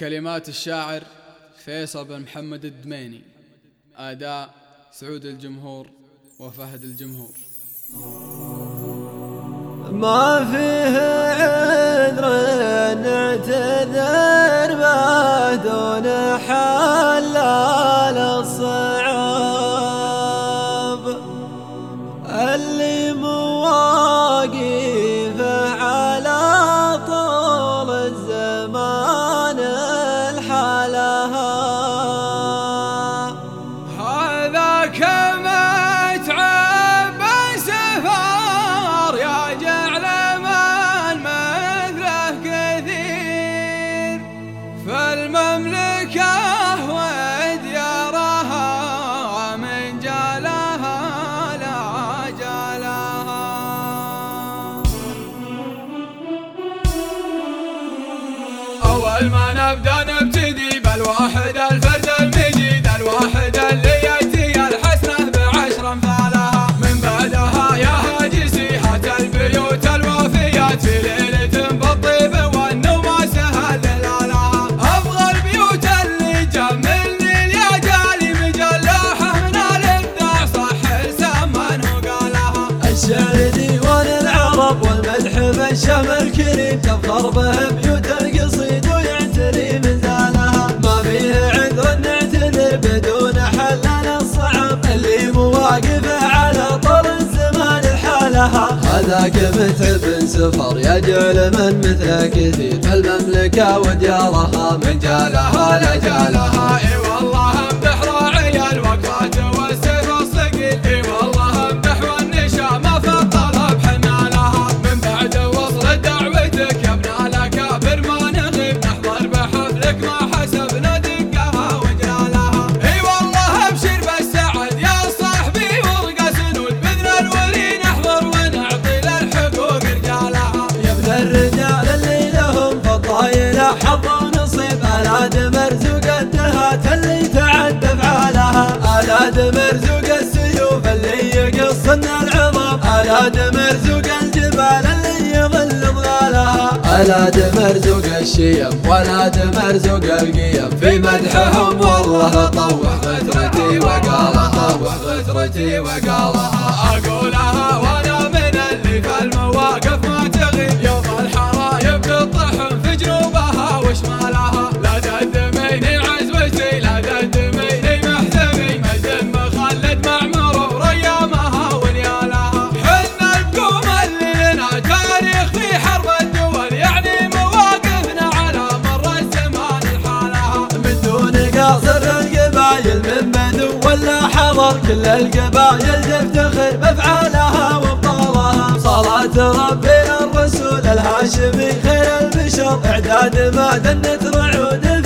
كلمات الشاعر فيصل بن محمد الدميني، أداء سعود الجمهور وفهد الجمهور. ما فيه عذر نعتذر ما دون حلال الصعاب، اللي مواقفه على طول الزمان الحالها. هذا كما تعب سفار يا جعل من مثله كثير، فالمملكة وديارها من جالها لا جالها. أول ما نبتدي بالواحد الفرد المجيد، الواحد اللي يأتي الحسنة بعشر أمثالها. من بعدها يا هاجسيحة البيوت الوافيات في ليلة بالطيب والنوم سهل ليالها. أبغى البيوت اللي جملني اليجالي مجلاحة من الإبداع صح سمن وقالها. الشعر ديوان العرب والمدح بالشمل كريم، تفخر به بيوت القصيد ويعتري منزالها. ما فيه عذر نعتذر بدون حلال الصعب، اللي مواقفه على طول الزمان الحالها. هذاك متعب سفر يجعل من مثله كثير، فالمملكة وديارها من جالها لجالها. اي والله امدح راعي الوقفات والسيف الصقيل، اي والله امدح والنشا ما في الطلب حنا لها. من بعد وصل دعوتك يا ابن الاكابر ما نغيب، نحضر بحفلك ما حسبنا دقها وجلالها. اي والله ابشر بالسعد يا صاحبي ورقة سنود، باذن الولي نحضر ونعطي للحقوق رجالها. يا ابن الرجال اللي لهم فضايل حظ ونصيب، آلاد مرزوق الدهات اللي تعد افعالها. آلاد مرزوق السيوف اللي يقصن العظام، آلاد مرزوق الجبال اللي يظل ظلالها. آلاد مرزوق الشيم ولاد مرزوق القيم، في مدحهم والله طوح غترتي وقالها، طوح غترتي وقالها. اقولها وانا من اللي في المواقف ما تغيب، يوم الحرايب تطحن في جنوبها وشمالها. لا تدميني عزوتي لا تدميني محزمي، مجد مخلد معمر وريامها ونيالها. حنا القوم اللي لنا تاريخ في حرب الدول، يعني مواقفنا على مر الزمان الحالها. من دون قاصر القبايل من بدو ولا حضر، كل القبايل تفتخر بافعالها وابطالها. صلاة ربي الرسول الهاشمي خير البشر، اعداد ما دنت رعود